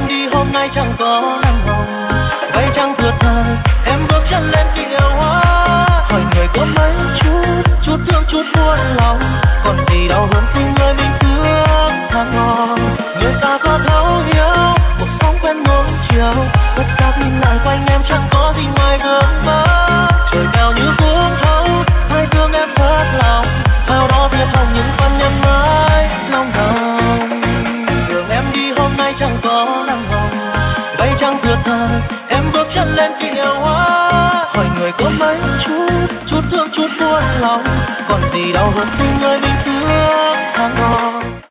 đi hôm nay chẳng có nắng hồng, vậy chẳng thượt thời em bước chân lên kiệu hoa. Hỏi người có mấy chút thương chút buồn lòng, còn gì đau hơn khi người mình thương thang ngòn. Người ta có thấu hiểu cuộc sống quen mỗi chiều, bất giác nhìn lại quanh em chẳng có gì ngoài gương mơ. Trời cao như vuông thấu, hai thương em thật lòng, theo đó viết hồng những phần em mãi lòng đồng. Đường em đi hôm nay chẳng có nắng hồng, vậy chẳng thượt thời em bước chân lên kiệu hoa. Hỏi người có mấy chút thương chút buồn lòng, còn gì đau hơn khi